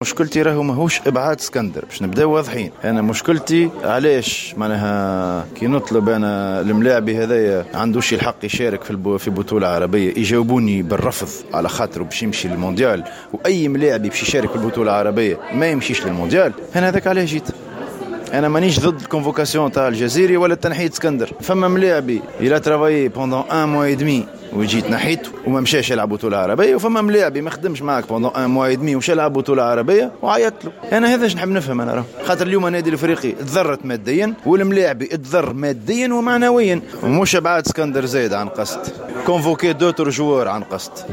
مشكلتي راهو ماهوش ابعاد اسكندر، باش نبداو واضحين. انا مشكلتي علاش معناها كي نطلب انا الملاعبي هذايا عندوش الحق يشارك في بطوله عربيه، يجاوبوني بالرفض على خاطره باش يمشي للمونديال، واي ملاعبي باش يشارك في البطوله العربيه ما يمشيش للمونديال. انا هذاك علاش جيت. انا مانيش ضد الكونفوكاسيون تاع الجزيري ولا تنحيه اسكندر. فما ملاعبي الى ترافايي بوندون 1 موا اي دمي وجيت نحيته وما مشاش يلعب بطوله عربيه، وفما ملاعبي ما خدمش معاك بوندون 1 موا اي دمي ومشى يلعب بطوله عربيه وعيط له. انا هذا نحب نفهم. انا راه خاطر اليوم النادي الافريقي تضرت ماديا والملاعبي تضر ماديا ومعنويا، ومش ابعاد اسكندر زايد عن قصد كونفوكي دوتر جوار عن قصد.